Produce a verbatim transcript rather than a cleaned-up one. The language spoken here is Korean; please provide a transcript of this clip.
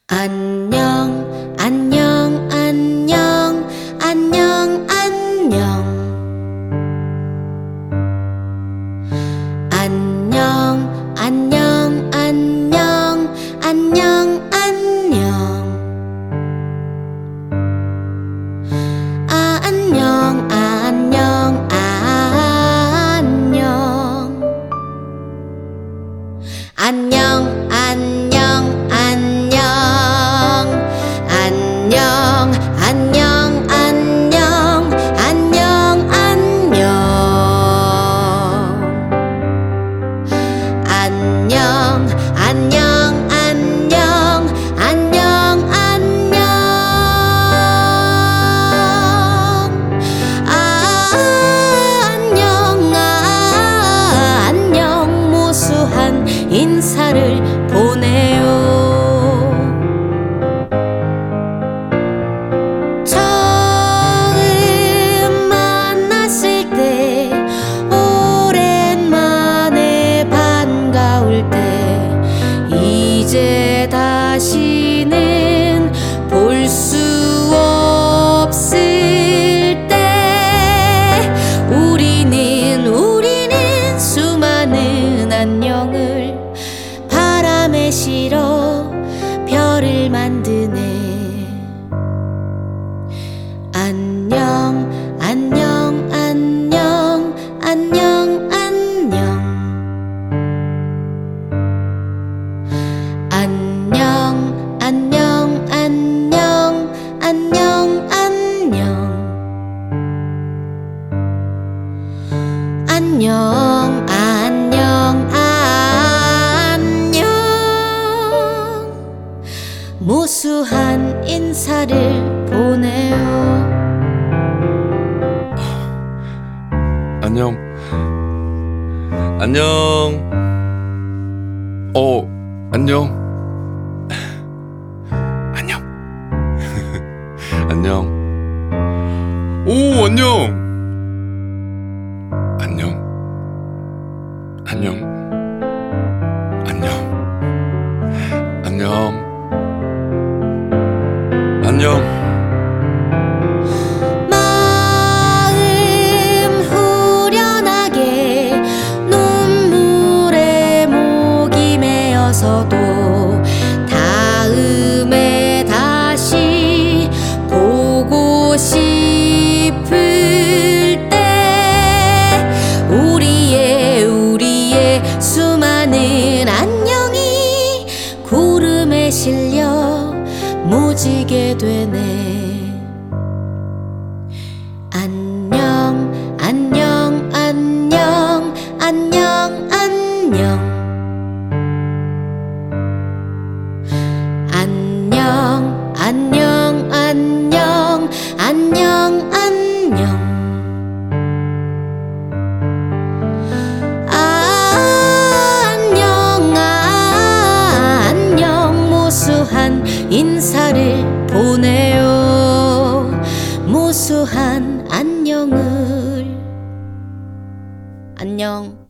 안녕, 안녕, 안녕, 안녕, 안녕. 안녕, 안녕, 안녕, 안녕, 안녕. 아, 안녕, 안녕, 안녕. 안녕, 안녕, 안녕. 안녕, 안녕, 안녕, 안녕, 안녕. 안녕, 안녕, 안녕, 안녕, 안녕. 아, 안녕, 아, 안녕. 무수한 인사를 보내요. 이제 다시는 볼 수 없을 때 우리는 우리는 수많은 안녕을 바람에 실어 별을 만드네. 안녕, 안녕, 안녕, 안녕, 안녕. 안녕, 안녕, 안녕, 안녕, 안녕. 안녕, 안녕, 안녕. 무수한 인사를 보내요. 안녕. 안녕. 어, 안녕. 안녕. 안녕. 오, 안녕. 안녕. 안녕. 안녕. 안녕. 안녕. 마음 후련하게 눈물에 목이 메어서도 다음에 다시 보고 싶을 때 우리의 우리의 수많은 안녕이 구름에 실려 무지개 되네. 안녕, 안녕, 안녕, 안녕, 안녕. 안녕, 안녕, 안녕, 안녕, 안녕. 아, 안녕, 아, 안녕. 무수한 인사를 보내요. 무수한 안녕을. 안녕.